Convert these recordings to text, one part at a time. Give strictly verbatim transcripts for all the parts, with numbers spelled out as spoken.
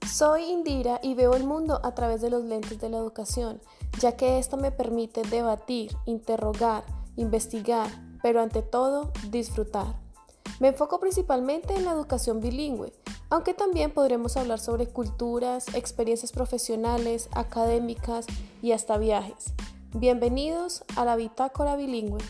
Soy Indira y veo el mundo a través de los lentes de la educación, ya que esto me permite debatir, interrogar, investigar, pero ante todo, disfrutar. Me enfoco principalmente en la educación bilingüe, aunque también podremos hablar sobre culturas, experiencias profesionales, académicas y hasta viajes. Bienvenidos a la Bitácora Bilingüe.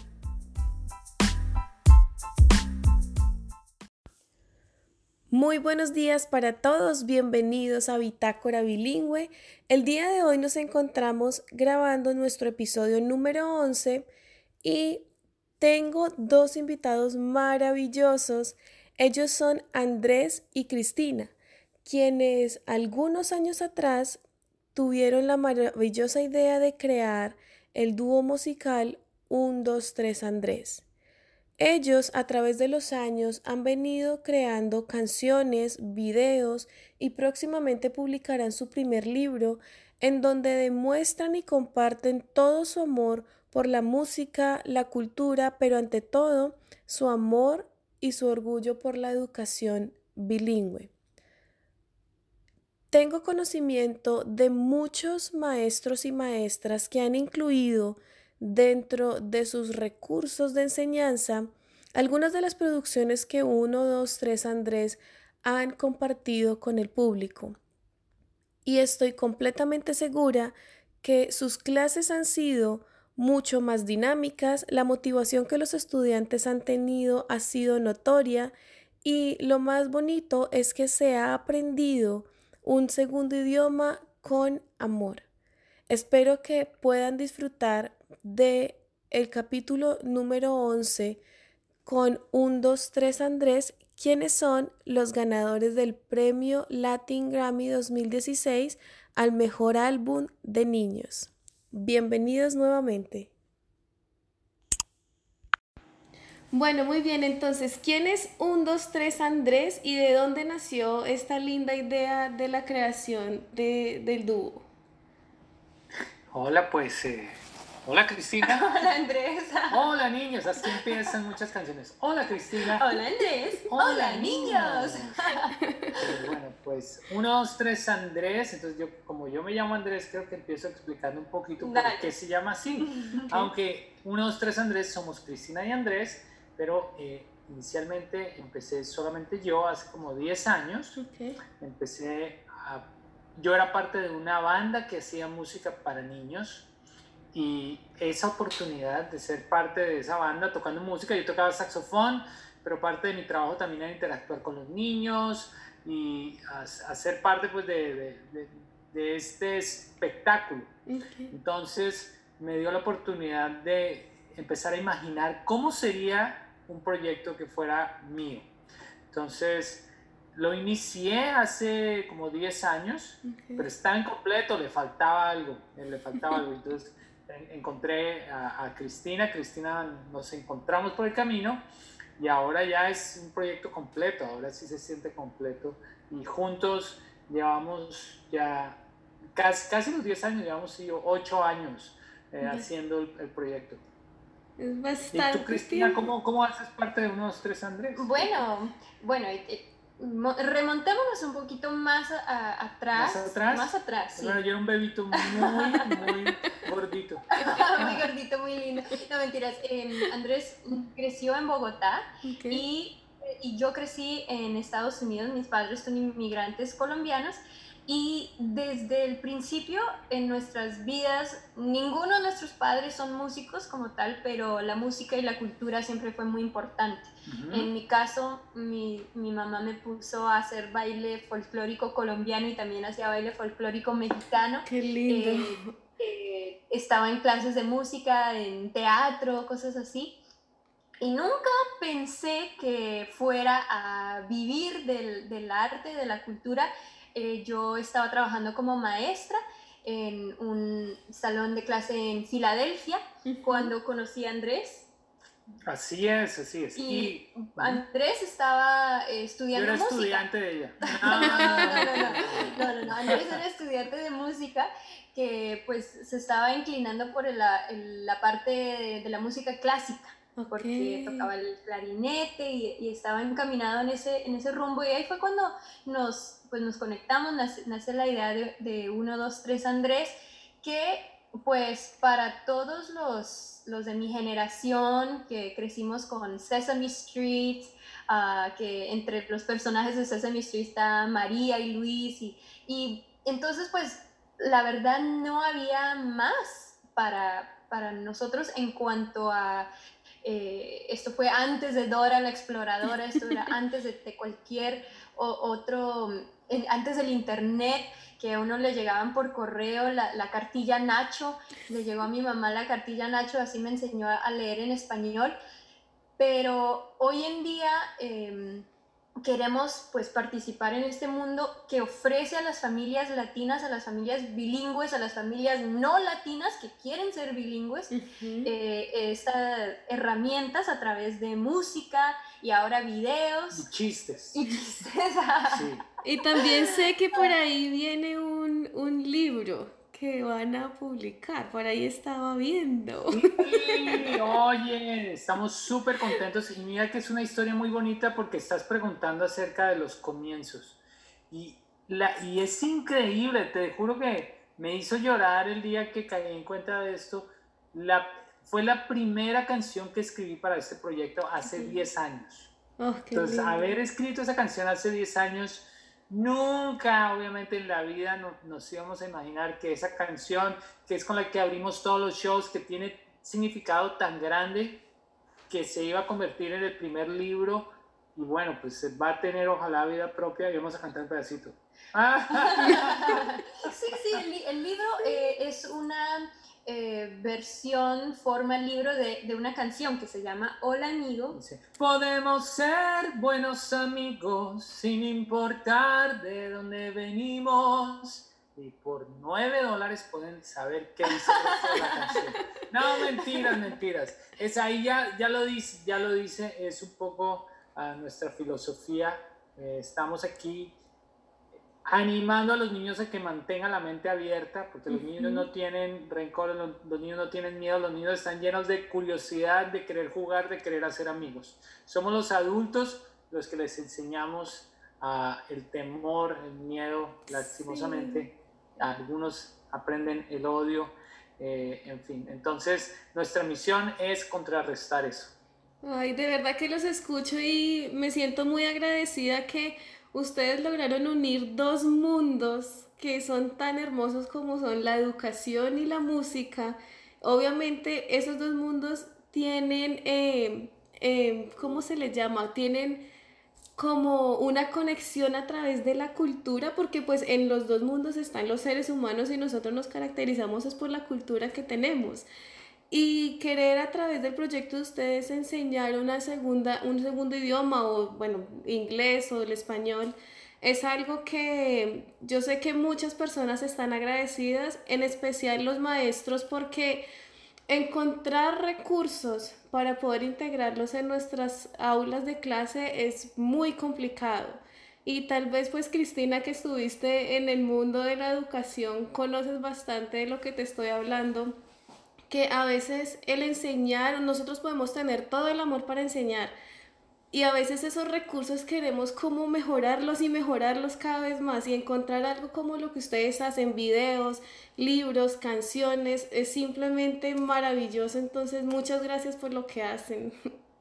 Muy buenos días para todos, bienvenidos a Bitácora Bilingüe. El día de hoy nos encontramos grabando nuestro episodio número once y tengo dos invitados maravillosos. Ellos son Andrés y Cristina, quienes algunos años atrás tuvieron la maravillosa idea de crear el dúo musical uno, dos, tres Andrés. Ellos a través de los años han venido creando canciones, videos y próximamente publicarán su primer libro en donde demuestran y comparten todo su amor por la música, la cultura, pero ante todo su amor y su orgullo por la educación bilingüe. Tengo conocimiento de muchos maestros y maestras que han incluido dentro de sus recursos de enseñanza algunas de las producciones que uno, dos, tres Andrés han compartido con el público. Y estoy completamente segura que sus clases han sido mucho más dinámicas, la motivación que los estudiantes han tenido ha sido notoria y lo más bonito es que se ha aprendido un segundo idioma con amor. Espero que puedan disfrutar de el capítulo número once con uno, dos, tres Andrés, quienes son los ganadores del premio Latin Grammy dos mil dieciséis al mejor álbum de niños. Bienvenidos nuevamente. Bueno, muy bien, entonces, ¿quién es uno, dos, tres Andrés y de dónde nació esta linda idea de la creación de, del dúo? Hola, pues, eh, hola Cristina. Hola Andrés. Hola niños, así empiezan muchas canciones. Hola Cristina. Hola Andrés. Hola, Hola niños. Eh, bueno, pues, uno, dos, tres Andrés. Entonces yo, como yo me llamo Andrés, creo que empiezo explicando un poquito por Dale. qué se llama así. Okay. Aunque uno, dos, tres Andrés somos Cristina y Andrés, pero eh, inicialmente empecé solamente yo hace como diez años. Okay. Empecé a... Yo era parte de una banda que hacía música para niños y esa oportunidad de ser parte de esa banda tocando música, yo tocaba saxofón, pero parte de mi trabajo también era interactuar con los niños y hacer parte pues, de, de, de, de este espectáculo. Okay. Entonces me dio la oportunidad de empezar a imaginar cómo sería un proyecto que fuera mío. Entonces lo inicié hace como diez años, okay. Pero estaba incompleto, le faltaba algo, le faltaba algo. Entonces encontré a, a Cristina, Cristina nos encontramos por el camino y ahora ya es un proyecto completo, ahora sí se siente completo y juntos llevamos ya casi, casi los diez años, llevamos sí, ocho años eh, yes. haciendo el, el proyecto. Es bastante. ¿Y tú, Cristina, cómo, cómo haces parte de uno, dos, tres Andrés? Bueno, bueno, eh, remontémonos un poquito más a, a, atrás. ¿Más atrás? Más atrás, sí. Bueno, yo era un bebito muy, muy gordito. Muy gordito, muy lindo. No, mentiras. Eh, Andrés creció en Bogotá, okay. y, y yo crecí en Estados Unidos. Mis padres son inmigrantes colombianos. Y desde el principio en nuestras vidas, ninguno de nuestros padres son músicos como tal, pero la música y la cultura siempre fue muy importante. Uh-huh. En mi caso, mi, mi mamá me puso a hacer baile folclórico colombiano y también hacía baile folclórico mexicano. ¡Qué lindo! Eh, eh, estaba en clases de música, en teatro, cosas así. Y nunca pensé que fuera a vivir del, del arte, de la cultura. Eh, yo estaba trabajando como maestra en un salón de clase en Filadelfia, uh-huh. cuando conocí a Andrés. Así es, así es. Y, y Andrés estaba eh, estudiando yo era música. estudiante de ella. No, no, no, no, no, no, no. Andrés era estudiante de música que pues se estaba inclinando por la, la parte de, de la música clásica. porque Ok. tocaba el clarinete y, y estaba encaminado en ese, en ese rumbo. Y ahí fue cuando nos, pues nos conectamos, nace, nace la idea de, de uno, dos, tres Andrés, que pues para todos los, los de mi generación que crecimos con Sesame Street, uh, que entre los personajes de Sesame Street está María y Luis, y, y entonces pues la verdad no había más para, para nosotros en cuanto a eh, esto fue antes de Dora la Exploradora, esto era antes de, de cualquier o, otro, en, antes del internet, que a uno le llegaban por correo la, la cartilla Nacho, le llegó a mi mamá la cartilla Nacho, así me enseñó a leer en español, pero hoy en día eh, queremos pues participar en este mundo que ofrece a las familias latinas, a las familias bilingües, a las familias no latinas que quieren ser bilingües, Ujú. eh, estas herramientas a través de música y ahora videos. Y chistes. Y chistes. Sí. Y también sé que por ahí viene un, un libro que van a publicar, por ahí estaba viendo. Sí, oye, estamos súper contentos y mira que es una historia muy bonita porque estás preguntando acerca de los comienzos y, la, y es increíble, te juro que me hizo llorar el día que caí en cuenta de esto. La, fue la primera canción que escribí para este proyecto hace diez años. Oh, qué Entonces, lindo. haber escrito esa canción hace diez años, nunca, obviamente, en la vida no, nos íbamos a imaginar que esa canción, que es con la que abrimos todos los shows, que tiene significado tan grande, que se iba a convertir en el primer libro, y bueno, pues va a tener ojalá vida propia, y vamos a cantar un pedacito. Sí, sí, el, el libro eh, es una eh, versión, forma el libro de, de una canción que se llama Hola Amigo. Dice, podemos ser buenos amigos sin importar de dónde venimos. Y por nueve dólares pueden saber qué dice la canción. No, mentiras, mentiras. Es ahí ya, ya lo dice, ya lo dice, es un poco uh, nuestra filosofía. Eh, estamos aquí animando a los niños a que mantengan la mente abierta, porque los uh-huh. niños no tienen rencor, los, los niños no tienen miedo, los niños están llenos de curiosidad, de querer jugar, de querer hacer amigos. Somos los adultos los que les enseñamos uh, el temor, el miedo, lastimosamente. Sí. Algunos aprenden el odio, eh, en fin. Entonces, nuestra misión es contrarrestar eso. Ay, de verdad que los escucho y me siento muy agradecida que ustedes lograron unir dos mundos que son tan hermosos como son la educación y la música. Obviamente esos dos mundos tienen, eh, eh, ¿cómo se les llama? Tienen como una conexión a través de la cultura, porque pues en los dos mundos están los seres humanos y nosotros nos caracterizamos es por la cultura que tenemos. Y querer a través del proyecto de ustedes enseñar una segunda, un segundo idioma o bueno, inglés o el español es algo que yo sé que muchas personas están agradecidas, en especial los maestros, porque encontrar recursos para poder integrarlos en nuestras aulas de clase es muy complicado. Y tal vez pues Cristina, que estuviste en el mundo de la educación, conoces bastante de lo que te estoy hablando, que a veces el enseñar, nosotros podemos tener todo el amor para enseñar y a veces esos recursos queremos como mejorarlos y mejorarlos cada vez más y encontrar algo como lo que ustedes hacen, videos, libros, canciones, es simplemente maravilloso. Entonces muchas gracias por lo que hacen.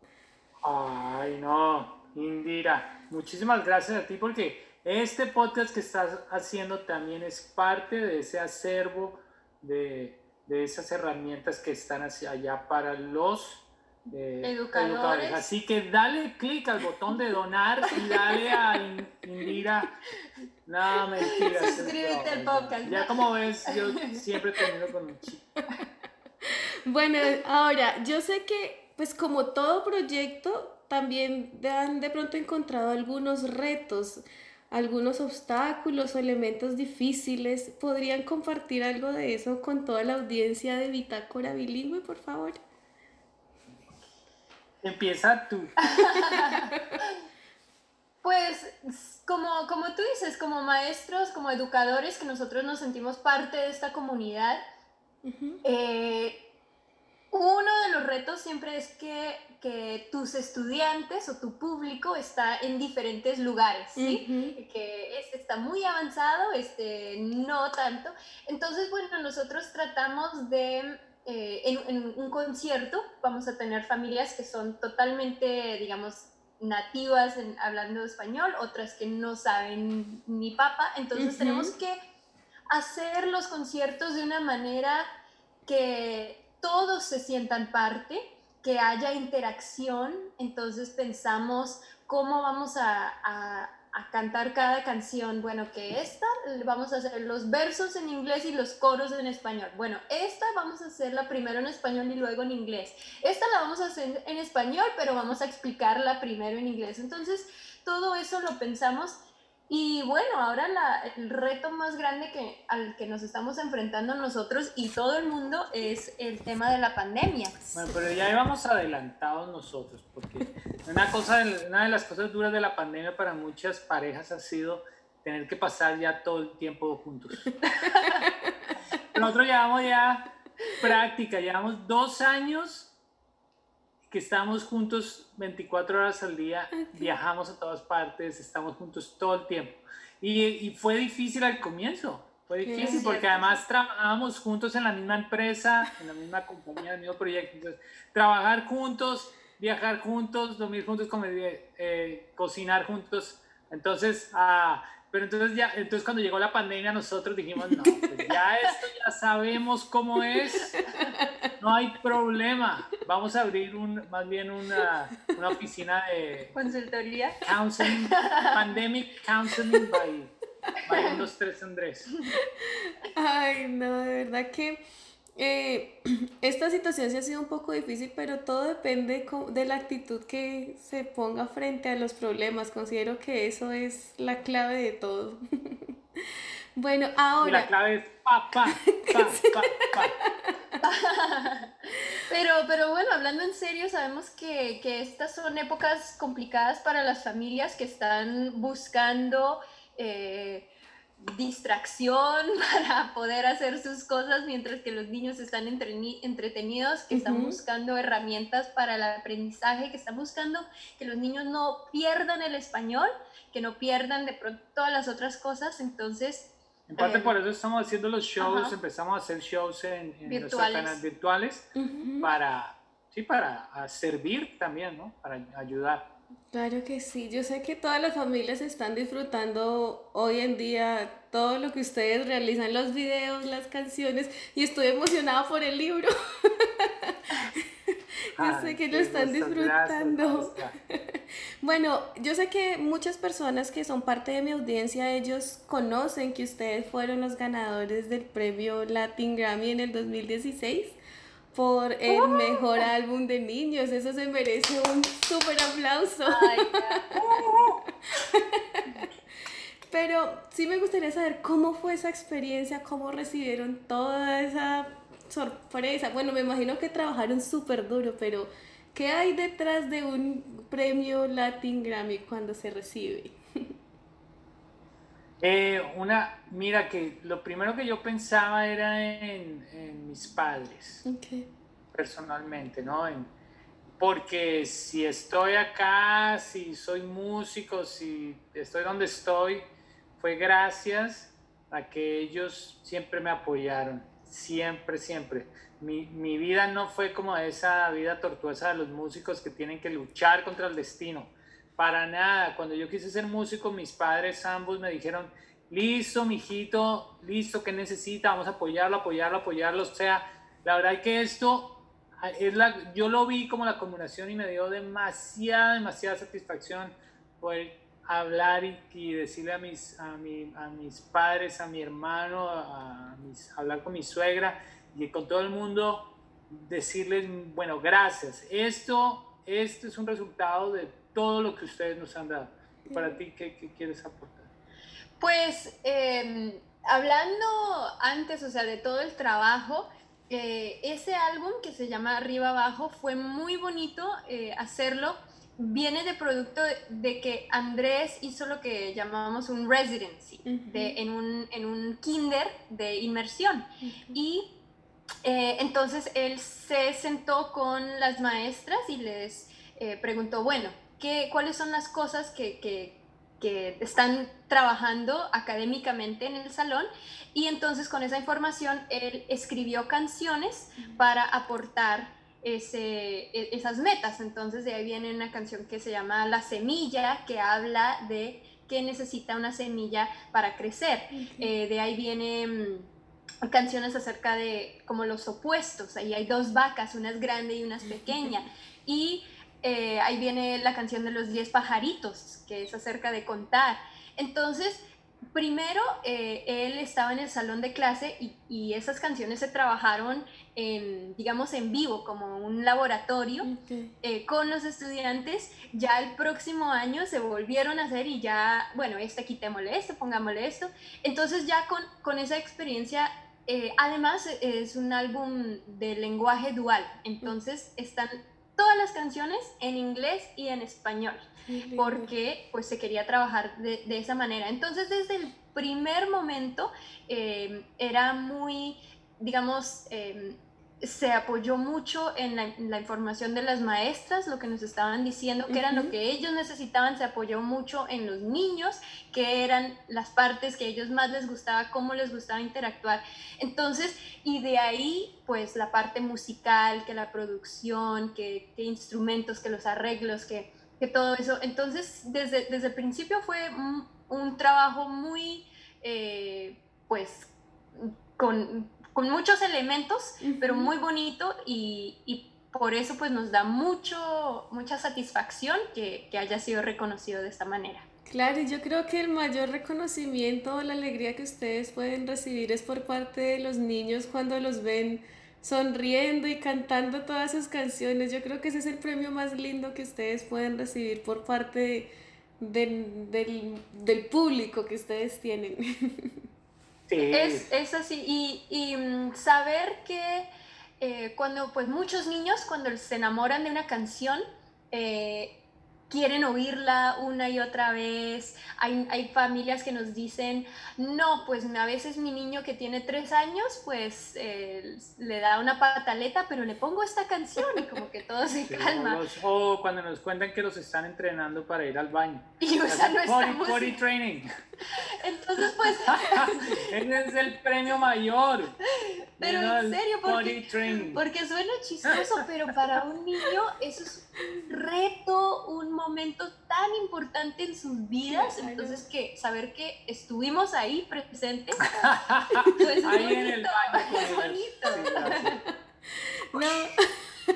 Ay, no, Indira, muchísimas gracias a ti porque este podcast que estás haciendo también es parte de ese acervo de de esas herramientas que están hacia allá para los eh, educadores. educadores. Así que dale clic al botón de donar y dale a Indira. No, mentiras. Suscríbete al no, podcast. Ya como ves, yo siempre termino con un chico. Bueno, ahora, yo sé que, pues como todo proyecto, también han de pronto encontrado algunos retos, algunos obstáculos o elementos difíciles. ¿Podrían compartir algo de eso con toda la audiencia de Bitácora Bilingüe, por favor? Empieza tú. Pues como, como tú dices, como maestros, como educadores, que nosotros nos sentimos parte de esta comunidad, uh-huh. eh, Uno de los retos siempre es que, que tus estudiantes o tu público está en diferentes lugares, ¿sí? Uh-huh. Que este está muy avanzado, este no tanto. Entonces, bueno, nosotros tratamos de, eh, en, en un concierto, vamos a tener familias que son totalmente, digamos, nativas en, hablando español, otras que no saben ni papa. Entonces, uh-huh. tenemos que hacer los conciertos de una manera que todos se sientan parte, que haya interacción. Entonces pensamos cómo vamos a, a, a cantar cada canción. Bueno, que esta vamos a hacer los versos en inglés y los coros en español. Bueno, esta vamos a hacerla primero en español y luego en inglés. Esta la vamos a hacer en español, pero vamos a explicarla primero en inglés. Entonces todo eso lo pensamos. Y bueno, ahora la, el reto más grande que, al que nos estamos enfrentando nosotros y todo el mundo es el tema de la pandemia. Bueno, pero ya íbamos adelantados nosotros, porque una, cosa, una de las cosas duras de la pandemia para muchas parejas ha sido tener que pasar ya todo el tiempo juntos. Nosotros llevamos ya práctica, llevamos dos años que estamos juntos veinticuatro horas al día, okay. Viajamos a todas partes, estamos juntos todo el tiempo. Y, y fue difícil al comienzo, fue difícil sí, porque además trabajábamos juntos en la misma empresa, en la misma compañía, en el mismo proyecto. Entonces, trabajar juntos, viajar juntos, dormir juntos, comer, eh, cocinar juntos. Entonces, ah, pero entonces ya, entonces cuando llegó la pandemia nosotros dijimos, no, pues ya esto ya sabemos cómo es, no hay problema, vamos a abrir un, más bien una, una oficina de consultoría, counseling, pandemic counseling by, by unos tres Andrés. Ay, no, de verdad que eh, esta situación sí ha sido un poco difícil, pero todo depende de la actitud que se ponga frente a los problemas. Considero que eso es la clave de todo. Bueno, ahora... Y la clave es pa, pa, pa, pa, pa. Pero, pero bueno, hablando en serio, sabemos que, que estas son épocas complicadas para las familias que están buscando... Eh, distracción para poder hacer sus cosas mientras que los niños están entretenidos, que están uh-huh. buscando herramientas para el aprendizaje, que están buscando que los niños no pierdan el español, que no pierdan de pronto todas las otras cosas. Entonces en parte eh, por eso estamos haciendo los shows, uh-huh. empezamos a hacer shows en, en nuestros canales virtuales uh-huh. para, sí, para servir también, ¿no? Para ayudar. Claro que sí, yo sé que todas las familias están disfrutando hoy en día todo lo que ustedes realizan, los videos, las canciones, y estoy emocionada por el libro. Yo Ay, sé que lo están disfrutando. Gracias. Bueno, yo sé que muchas personas que son parte de mi audiencia, ellos conocen que ustedes fueron los ganadores del premio Latin Grammy en el dos mil dieciséis. Por el uh, mejor álbum de niños. Eso se merece un súper aplauso. Ay, pero sí me gustaría saber cómo fue esa experiencia, cómo recibieron toda esa sorpresa. Bueno, me imagino que trabajaron súper duro, pero ¿qué hay detrás de un premio Latin Grammy cuando se recibe? Eh, una, mira que lo primero que yo pensaba era en, en mis padres, okay. personalmente, ¿no? En, porque si estoy acá, si soy músico, si estoy donde estoy, fue gracias a que ellos siempre me apoyaron, siempre, siempre. Mi, mi vida no fue como esa vida tortuosa de los músicos que tienen que luchar contra el destino. Para nada. Cuando yo quise ser músico, mis padres ambos me dijeron, listo, mijito, listo, ¿qué necesita? Vamos a apoyarlo, apoyarlo, apoyarlo. O sea, la verdad es que esto, es la, yo lo vi como la combinación y me dio demasiada, demasiada satisfacción poder hablar y, y decirle a mis, a, mi, a mis padres, a mi hermano, a mis, hablar con mi suegra y con todo el mundo, decirles, bueno, gracias. Esto, esto es un resultado de todo lo que ustedes nos han dado. Para ti, ¿qué, qué quieres aportar? Pues, eh, hablando antes, o sea, de todo el trabajo, eh, ese álbum que se llama Arriba Abajo fue muy bonito eh, hacerlo. Viene de producto de, de que Andrés hizo lo que llamamos un residency, uh-huh. de, en, un, en un kinder de inmersión. Uh-huh. Y eh, entonces él se sentó con las maestras y les eh, preguntó, bueno, ¿qué, ¿cuáles son las cosas que, que, que están trabajando académicamente en el salón? Y entonces con esa información él escribió canciones para aportar ese, esas metas. Entonces de ahí viene una canción que se llama La Semilla, que habla de que necesita una semilla para crecer. Okay. Eh, de ahí viene mmm, canciones acerca de como los opuestos. Ahí hay dos vacas, una es grande y una es pequeña. Y eh, ahí viene la canción de los diez pajaritos, que es acerca de contar. Entonces, primero eh, él estaba en el salón de clase y, y esas canciones se trabajaron en, digamos, en vivo, como un laboratorio. Okay. eh, con los estudiantes. Ya el próximo año se volvieron a hacer y ya, bueno, este quitémosle esto, pongámosle esto. Entonces ya con, con esa experiencia, eh, además es un álbum de lenguaje dual, entonces están todas las canciones en inglés y en español, porque pues se quería trabajar de, de esa manera. Entonces desde el primer momento eh, era muy, digamos, eh, se apoyó mucho en la, en la información de las maestras, lo que nos estaban diciendo, que eran uh-huh. lo que ellos necesitaban, se apoyó mucho en los niños, que eran las partes que a ellos más les gustaba, cómo les gustaba interactuar. Entonces, y de ahí, pues la parte musical, que la producción, que, que instrumentos, que los arreglos, que, que todo eso. Entonces, desde, desde el principio fue un, un trabajo muy, eh, pues, con... con muchos elementos, uh-huh. pero muy bonito y, y por eso pues nos da mucho, mucha satisfacción que, que haya sido reconocido de esta manera. Claro, y yo creo que el mayor reconocimiento, la alegría que ustedes pueden recibir es por parte de los niños cuando los ven sonriendo y cantando todas sus canciones. Yo creo que ese es el premio más lindo que ustedes pueden recibir por parte de, de, del, del público que ustedes tienen. Sí. Es, es así, y, y um, saber que eh, cuando, pues muchos niños cuando se enamoran de una canción, eh, quieren oírla una y otra vez. Hay, hay familias que nos dicen, no, pues a veces mi niño que tiene tres años, pues eh, le da una pataleta, pero le pongo esta canción y como que todo se sí, calma. O, los, o cuando nos cuentan que los están entrenando para ir al baño. Y usan nuestra potty, música. Potty training. Entonces, pues... Ese es el premio mayor. Pero you know, en serio, porque, porque suena chistoso, pero para un niño eso es un reto, un momento tan importante en sus vidas. Claro. Entonces, que saber que estuvimos ahí presentes, pues ahí bonito, en el baño, es bonito. Sí, no.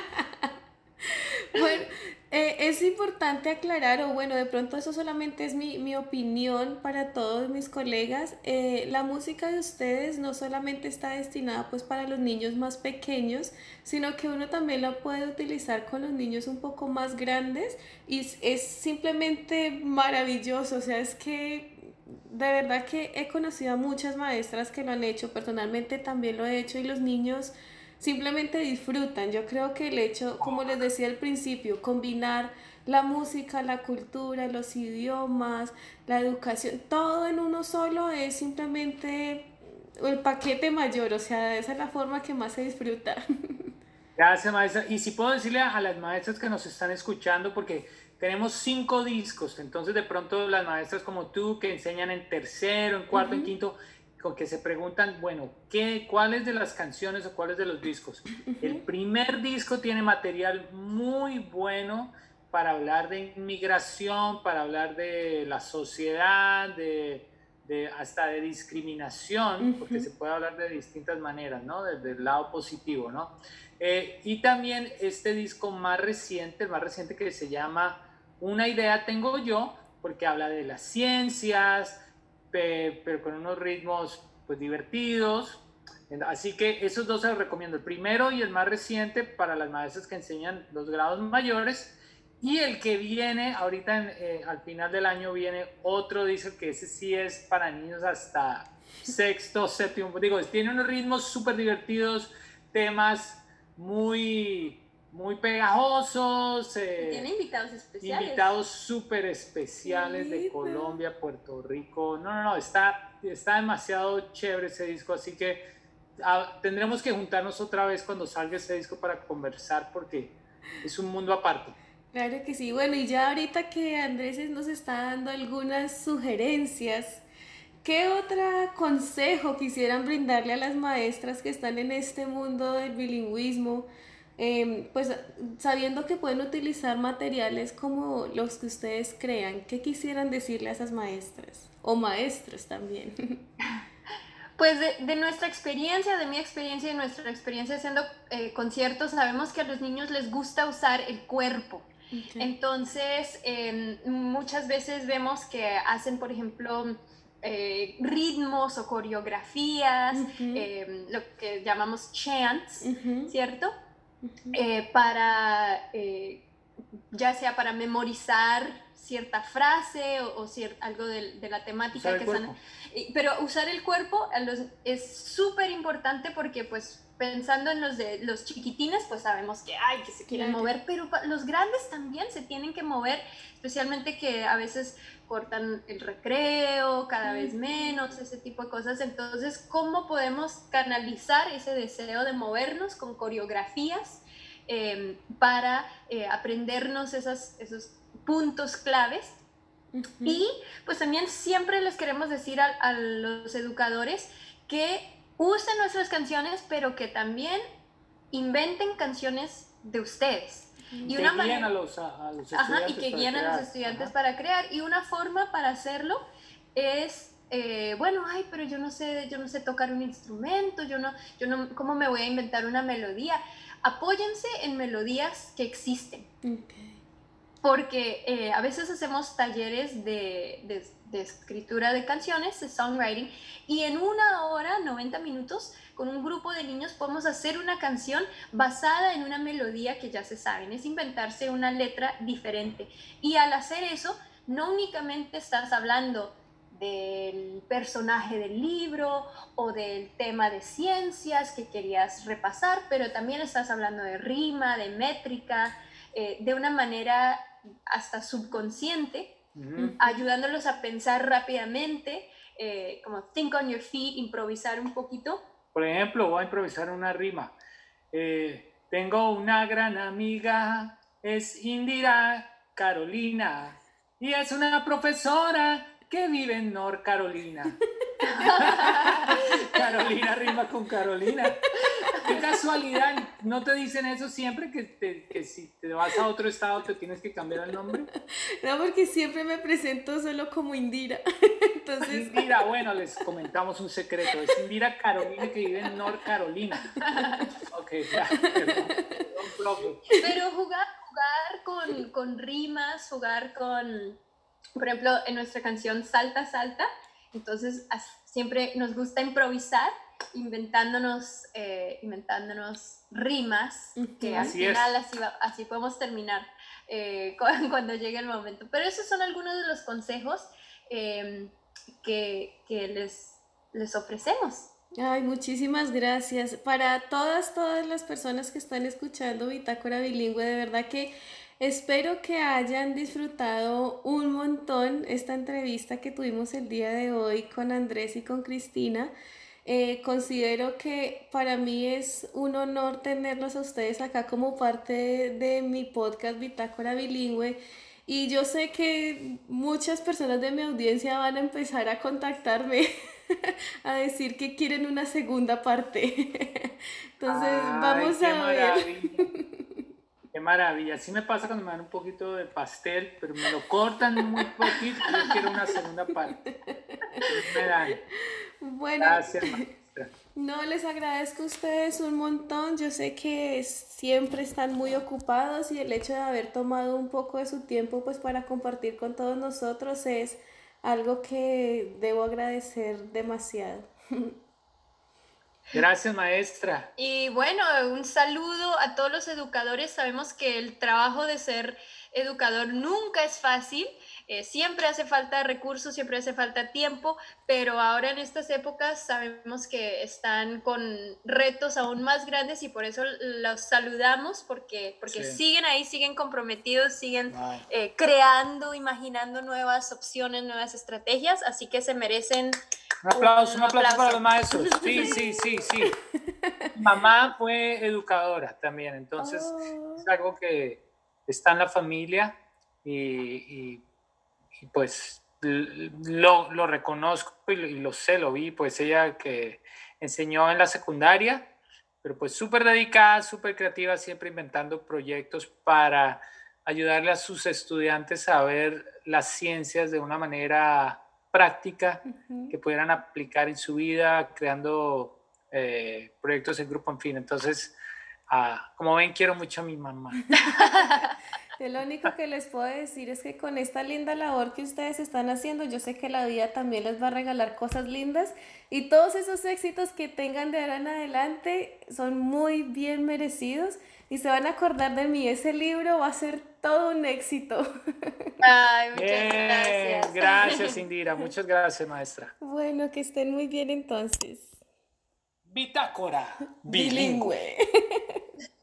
Bueno, eh, es importante aclarar, o bueno, de pronto eso solamente es mi, mi opinión para todos mis colegas. Eh, la música de ustedes no solamente está destinada pues para los niños más pequeños, sino que uno también la puede utilizar con los niños un poco más grandes y es, es simplemente maravilloso. O sea, es que de verdad que he conocido a muchas maestras que lo han hecho, personalmente también lo he hecho, y los niños simplemente disfrutan. Yo creo que el hecho, como les decía al principio, combinar la música, la cultura, los idiomas, la educación, todo en uno solo es simplemente el paquete mayor. O sea, esa es la forma que más se disfruta. Gracias, maestra. Y si puedo decirle a las maestras que nos están escuchando, porque tenemos cinco discos, entonces de pronto las maestras como tú que enseñan en tercero, en cuarto, uh-huh. en quinto, con que se preguntan, bueno, ¿qué, ¿cuáles de las canciones o cuáles de los discos? Uh-huh. El primer disco tiene material muy bueno para hablar de inmigración, para hablar de la sociedad, de, de, hasta de discriminación, uh-huh. porque se puede hablar de distintas maneras, ¿no? Desde el lado positivo, ¿no? Eh, y también este disco más reciente, el más reciente que se llama Una idea tengo yo, porque habla de las ciencias, pero con unos ritmos pues divertidos. Así que esos dos se los recomiendo, el primero y el más reciente para las maestras que enseñan los grados mayores, y el que viene ahorita en, eh, al final del año viene otro disco que ese sí es para niños hasta sexto, séptimo, digo, tiene unos ritmos súper divertidos, temas muy muy pegajosos, eh, tiene invitados especiales, invitados súper especiales de Colombia, Puerto Rico. No, no, no, está, está demasiado chévere ese disco, así que a, tendremos que juntarnos otra vez cuando salga ese disco para conversar porque es un mundo aparte. Claro que sí. Bueno, y ya ahorita que Andrés nos está dando algunas sugerencias, ¿qué otro consejo quisieran brindarle a las maestras que están en este mundo del bilingüismo? Eh, pues sabiendo que pueden utilizar materiales como los que ustedes crean, ¿qué quisieran decirle a esas maestras? O maestros también. Pues de, de nuestra experiencia, de mi experiencia y de nuestra experiencia haciendo eh, conciertos, sabemos que a los niños les gusta usar el cuerpo. Okay. Entonces, eh, muchas veces vemos que hacen, por ejemplo, eh, ritmos o coreografías, uh-huh. eh, lo que llamamos chants, uh-huh. ¿cierto? Uh-huh. Eh, para, eh, ya sea para memorizar cierta frase o, o cier- algo de, de la temática que están, pero usar el cuerpo a los, es súper importante porque pues pensando en los de los chiquitines pues sabemos que ay que se quieren claro. mover, pero los grandes también se tienen que mover, especialmente que a veces cortan el recreo cada vez menos, ese tipo de cosas. Entonces, ¿cómo podemos canalizar ese deseo de movernos con coreografías eh, para eh, aprendernos esas, esos puntos claves? Uh-huh. Y pues también siempre les queremos decir a, a los educadores que usen nuestras canciones, pero que también inventen canciones de ustedes. Y que una guíen a los, a, a los estudiantes. Ajá, y que guíen a los estudiantes Ajá. para crear. Y una forma para hacerlo es, eh, bueno, ay, pero yo no sé, yo no sé tocar un instrumento, yo no, yo no, ¿cómo me voy a inventar una melodía? Apóyense en melodías que existen. Okay. Porque eh, a veces hacemos talleres de, de, de escritura de canciones, de songwriting, y en una hora, noventa minutos, con un grupo de niños podemos hacer una canción basada en una melodía que ya se saben, es inventarse una letra diferente. Y al hacer eso, no únicamente estás hablando del personaje del libro o del tema de ciencias que querías repasar, pero también estás hablando de rima, de métrica, eh, de una manera hasta subconsciente, uh-huh. ayudándolos a pensar rápidamente, eh, como think on your feet, improvisar un poquito. Por ejemplo, voy a improvisar una rima. Eh, tengo una gran amiga, es Indira Carolina, y es una profesora que vive en North Carolina. Carolina rima con Carolina. Qué casualidad, ¿no te dicen eso siempre? Que, te, que si te vas a otro estado te tienes que cambiar el nombre. No, porque siempre me presento solo como Indira. Entonces... Indira, bueno, les comentamos un secreto. Es Indira Carolina que vive en North Carolina. Ok, ya, perdón. Pero jugar, jugar con, con rimas, jugar con, por ejemplo, en nuestra canción Salta, Salta, entonces siempre nos gusta improvisar, inventándonos, eh, inventándonos rimas, que al así final así, va, así podemos terminar eh, cuando llegue el momento. Pero esos son algunos de los consejos eh, que, que les, les ofrecemos. Ay, muchísimas gracias. Para todas, todas las personas que están escuchando Bitácora Bilingüe, de verdad que espero que hayan disfrutado un montón esta entrevista que tuvimos el día de hoy con Andrés y con Cristina. Eh, considero que para mí es un honor tenerlos a ustedes acá como parte de, de mi podcast Bitácora Bilingüe, y yo sé que muchas personas de mi audiencia van a empezar a contactarme a decir que quieren una segunda parte. Entonces Ay, vamos a maravilla. ver. Qué maravilla, así me pasa cuando me dan un poquito de pastel, pero me lo cortan muy poquito, yo quiero una segunda parte. Me dan. Bueno, gracias, maestra. No, les agradezco a ustedes un montón. Yo sé que siempre están muy ocupados y el hecho de haber tomado un poco de su tiempo pues para compartir con todos nosotros es algo que debo agradecer demasiado. Gracias, maestra. Y bueno, un saludo a todos los educadores. Sabemos que el trabajo de ser educador nunca es fácil. Eh, siempre hace falta recursos, siempre hace falta tiempo, pero ahora en estas épocas sabemos que están con retos aún más grandes y por eso los saludamos porque, porque sí. siguen ahí, siguen comprometidos, siguen wow. eh, creando, imaginando nuevas opciones, nuevas estrategias, así que se merecen Un aplauso, un aplauso para los maestros. Sí, sí, sí, sí. Mi mamá fue educadora también, entonces Oh. es algo que está en la familia y, y, y pues lo, lo reconozco y lo, y lo sé, lo vi, pues ella que enseñó en la secundaria, pero pues súper dedicada, súper creativa, siempre inventando proyectos para ayudarle a sus estudiantes a ver las ciencias de una manera práctica, Ujú. que pudieran aplicar en su vida, creando eh, proyectos en grupo, en fin. Entonces, ah, como ven, quiero mucho a mi mamá. Yo lo único que les puedo decir es que con esta linda labor que ustedes están haciendo, yo sé que la vida también les va a regalar cosas lindas y todos esos éxitos que tengan de ahora en adelante son muy bien merecidos y se van a acordar de mí. Ese libro va a ser todo un éxito. Ay, muchas Bien, gracias. gracias, Indira. Muchas gracias, maestra. Bueno, que estén muy bien entonces. Bitácora bilingüe. Bilingüe.